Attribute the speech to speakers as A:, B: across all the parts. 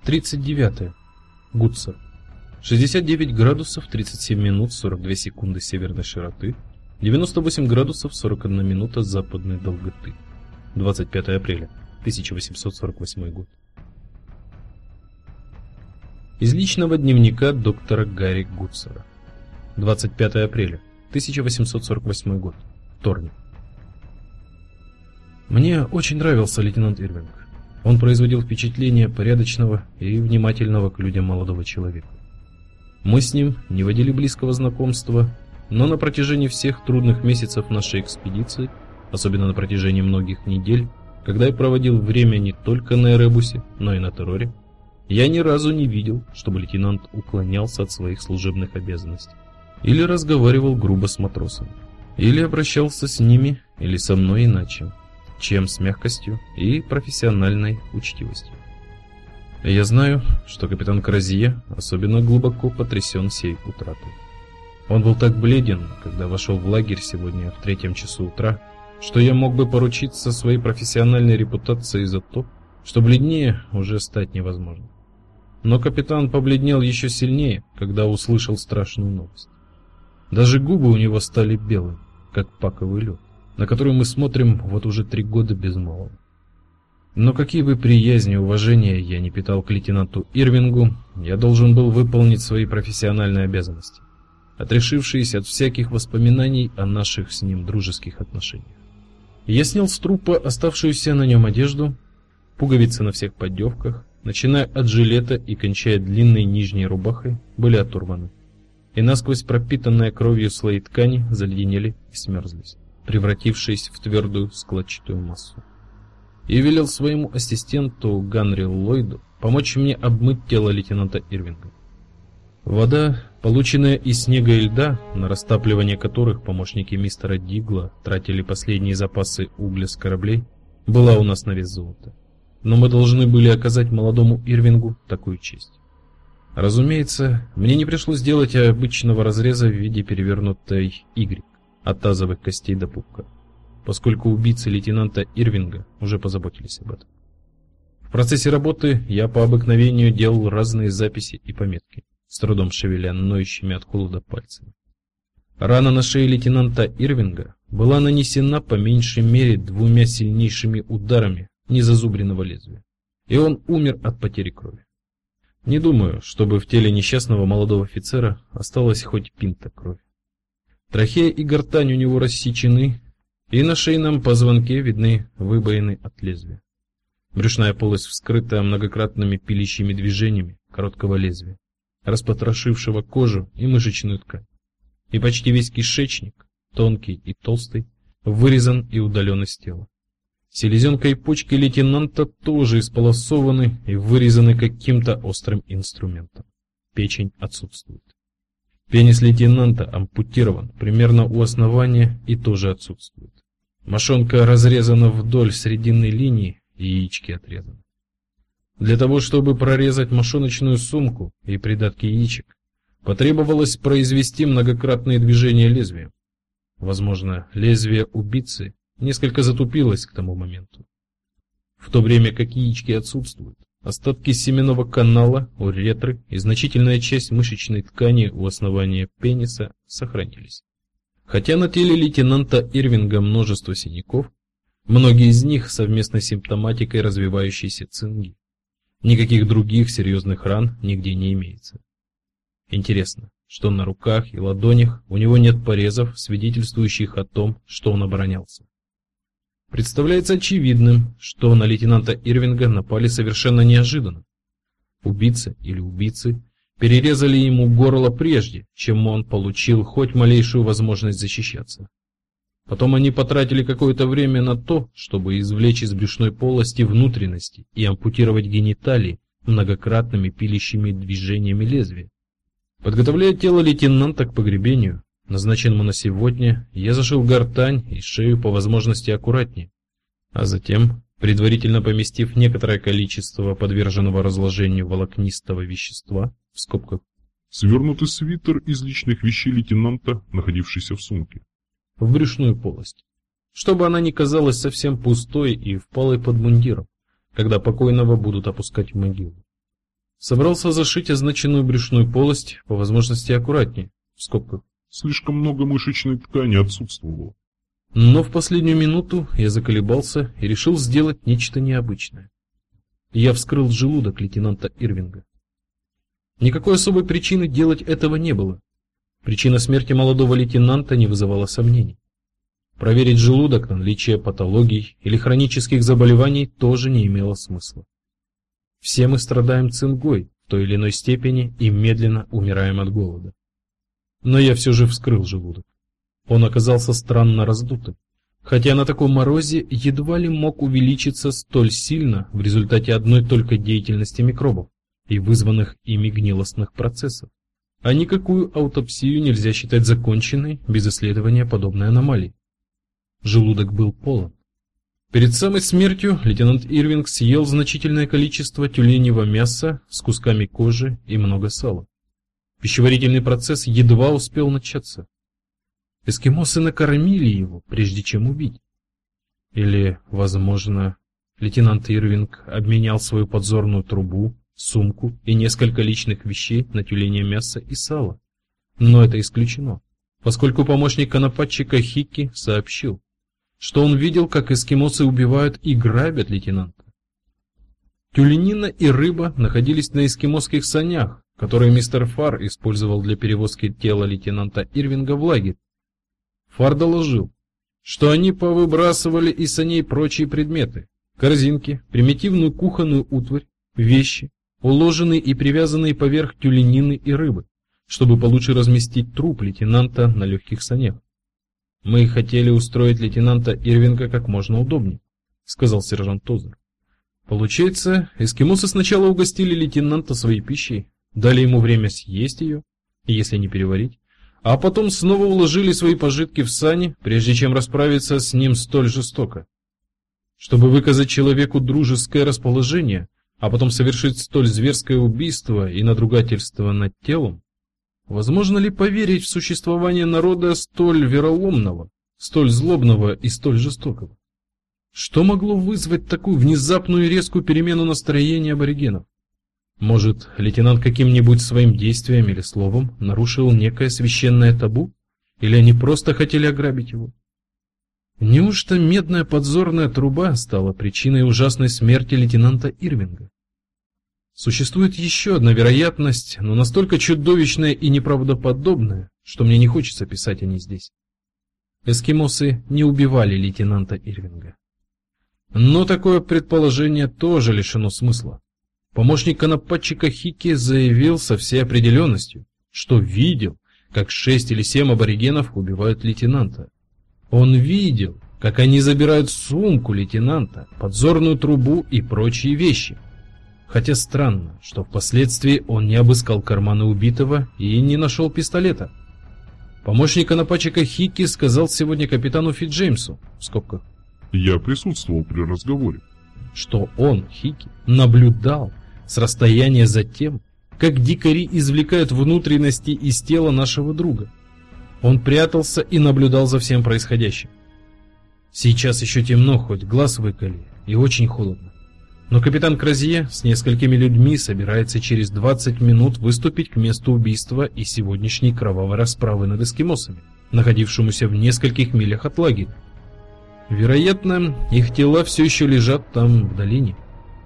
A: 39. Гуцер. 69 градусов 37 минут 42 секунды северной широты, 98 градусов 41 минута западной долготы. 25 апреля 1848 год. Из личного дневника доктора Гарри Гуцера. 25 апреля 1848 год. Вторник. Мне очень нравился лейтенант Ирвинг. Он производил впечатление порядочного и внимательного к людям молодого человека. Мы с ним не водили близкого знакомства, но на протяжении всех трудных месяцев нашей экспедиции, особенно на протяжении многих недель, когда я проводил время не только на Эребусе, но и на Терроре, я ни разу не видел, чтобы лейтенант уклонялся от своих служебных обязанностей, или разговаривал грубо с матросами, или обращался с ними или со мной иначе, чем с мягкостью и профессиональной учтивостью. Я знаю, что капитан Кразье особенно глубоко потрясен сей утратой. Он был так бледен, когда вошел в лагерь сегодня в 3 часу утра, что я мог бы поручиться своей профессиональной репутацией за то, что бледнее уже стать невозможно. Но капитан побледнел еще сильнее, когда услышал страшную новость. Даже губы у него стали белыми, как паковый лед, на который мы смотрим вот уже 3 года без малого. Но какие бы приязни и уважения я не питал к лейтенанту Ирвингу, я должен был выполнить свои профессиональные обязанности, отрешившись от всяких воспоминаний о наших с ним дружеских отношениях. Я снял с трупа оставшуюся на нем одежду, пуговицы на всех поддевках, начиная от жилета и кончая длинной нижней рубахой, были оторваны, и насквозь пропитанные кровью слои ткани заледенели и смерзлись, превратившись в твердую складчатую массу. И велел своему ассистенту Ганри Ллойду помочь мне обмыть тело лейтенанта Ирвинга. Вода, полученная из снега и льда, на растапливание которых помощники мистера Дигла тратили последние запасы угля с кораблей, была у нас на вес золота. Но мы должны были оказать молодому Ирвингу такую честь. Разумеется, мне не пришлось делать обычного разреза в виде перевернутой Y от тазовых костей до пупка, поскольку убийцы лейтенанта Ирвинга уже позаботились об этом. В процессе работы я по обыкновению делал разные записи и пометки, с трудом шевеля ноющими от холода пальцами. Рана на шее лейтенанта Ирвинга была нанесена по меньшей мере 2 сильнейшими ударами незазубренного лезвия, и он умер от потери крови. Не думаю, чтобы в теле несчастного молодого офицера осталась хоть пинта крови. Трахея и гортань у него рассечены, и на шейном позвонке видны выбоины от лезвия. Брюшная полость вскрыта многократными пилящими движениями короткого лезвия, распотрошившего кожу и мышечную ткань. И почти весь кишечник, тонкий и толстый, вырезан и удален из тела. Селезенка и почки лейтенанта тоже исполосованы и вырезаны каким-то острым инструментом. Печень отсутствует. Пенис лейтенанта ампутирован примерно у основания и тоже отсутствует. Мошонка разрезана вдоль срединной линии, и яички отрезаны. Для того, чтобы прорезать мошоночную сумку и придатки яичек, потребовалось произвести многократные движения лезвием. Возможно, лезвие убийцы несколько затупилось к тому моменту. В то время как яички отсутствуют, остатки семенного канала, уретры и значительная часть мышечной ткани у основания пениса сохранились. Хотя на теле лейтенанта Ирвинга множество синяков, многие из них совместно с симптоматикой развивающейся цинги, никаких других серьезных ран нигде не имеется. Интересно, что на руках и ладонях у него нет порезов, свидетельствующих о том, что он оборонялся. Представляется очевидным, что на лейтенанта Ирвинга напали совершенно неожиданно. Убийца или убийцы перерезали ему горло прежде, чем он получил хоть малейшую возможность защищаться. Потом они потратили какое-то время на то, чтобы извлечь из брюшной полости внутренности и ампутировать гениталии многократными пилящими движениями лезвия. Подготовляя тело лейтенанта к погребению, назначенному на сегодня, я зашил гортань и шею по возможности аккуратнее, а затем, предварительно поместив некоторое количество подверженного разложению волокнистого вещества, в скобках,
B: свернутый свитер из личных вещей лейтенанта, находившийся в сумке,
A: в брюшную полость, чтобы она не казалась совсем пустой и впалой под мундиром, когда покойного будут опускать в могилу. Собрался зашить означенную брюшную полость, по возможности аккуратнее, в скобках.
B: Слишком много мышечной ткани отсутствовало.
A: Но в последнюю минуту я заколебался и решил сделать нечто необычное. Я вскрыл желудок лейтенанта Ирвинга. Никакой особой причины делать этого не было. Причина смерти молодого лейтенанта не вызывала сомнений. Проверить желудок на наличие патологий или хронических заболеваний тоже не имело смысла. Все мы страдаем цингой в той или иной степени и медленно умираем от голода. Но я все же вскрыл желудок. Он оказался странно раздутым, хотя на таком морозе едва ли мог увеличиться столь сильно в результате одной только деятельности микробов и вызванных ими гнилостных процессов. А никакую аутопсию нельзя считать законченной без исследования подобной аномалии. Желудок был полон. Перед самой смертью лейтенант Ирвинг съел значительное количество тюленевого мяса с кусками кожи и много сала. Пищеварительный процесс едва успел начаться. Эскимосы накормили его, прежде чем убить. Или, возможно, лейтенант Ирвинг обменял свою подзорную трубу, сумку и несколько личных вещей на тюленье мясо и сало. Но это исключено, поскольку помощник конопатчика Хикки сообщил, что он видел, как эскимосы убивают и грабят лейтенанта. Тюленина и рыба находились на эскимосских санях, которые мистер Фар использовал для перевозки тела лейтенанта Ирвинга в лагерь. Фар доложил, что они повыбрасывали из саней прочие предметы: корзинки, примитивную кухонную утварь, вещи, уложенные и привязанные поверх тюленины и рыбы, чтобы получше разместить труп лейтенанта на легких санях. «Мы хотели устроить лейтенанта Ирвинга как можно удобнее», — сказал сержант Тозер. Получается, эскимосы сначала угостили лейтенанта своей пищей, дали ему время съесть ее, если не переварить, а потом снова уложили свои пожитки в сани, прежде чем расправиться с ним столь жестоко. Чтобы выказать человеку дружеское расположение, а потом совершить столь зверское убийство и надругательство над телом, возможно ли поверить в существование народа столь вероломного, столь злобного и столь жестокого? Что могло вызвать такую внезапную и резкую перемену настроения аборигенов? Может, лейтенант каким-нибудь своим действием или словом нарушил некое священное табу? Или они просто хотели ограбить его? Неужто медная подзорная труба стала причиной ужасной смерти лейтенанта Ирвинга? Существует еще одна вероятность, но настолько чудовищная и неправдоподобная, что мне не хочется писать о ней здесь. Эскимосы не убивали лейтенанта Ирвинга. Но такое предположение тоже лишено смысла. Помощник конопатчика Хикки заявил со всей определенностью, что видел, как 6 или 7 аборигенов убивают лейтенанта. Он видел, как они забирают сумку лейтенанта, подзорную трубу и прочие вещи. Хотя странно, что впоследствии он не обыскал карманы убитого и не нашел пистолета. Помощник конопатчика Хикки сказал сегодня капитану Фитджеймсу, в скобках,
B: «Я присутствовал при разговоре»,
A: что он, Хикки, наблюдал с расстояния за тем, как дикари извлекают внутренности из тела нашего друга. Он прятался и наблюдал за всем происходящим. Сейчас еще темно, хоть глаз выколи, и очень холодно. Но капитан Кразье с несколькими людьми собирается через 20 минут выступить к месту убийства и сегодняшней кровавой расправы над эскимосами, находившемуся в нескольких милях от лагеря. Вероятно, их тела все еще лежат там, в долине.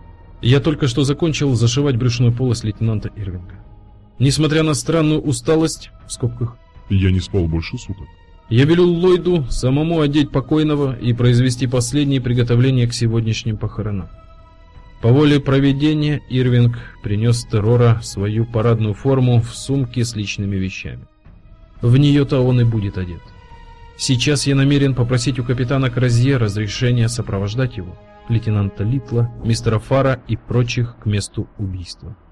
A: Я только что закончил зашивать брюшную полость лейтенанта Ирвинга. Несмотря на странную усталость, в скобках,
B: «Я не спал больше суток»,
A: я велел Ллойду самому одеть покойного и произвести последние приготовления к сегодняшним похоронам. По воле провидения Ирвинг принес террора свою парадную форму в сумке с личными вещами. В нее-то он и будет одет. Сейчас я намерен попросить у капитана Кразье разрешения сопровождать его, лейтенанта Литла, мистера Фара и прочих к месту убийства.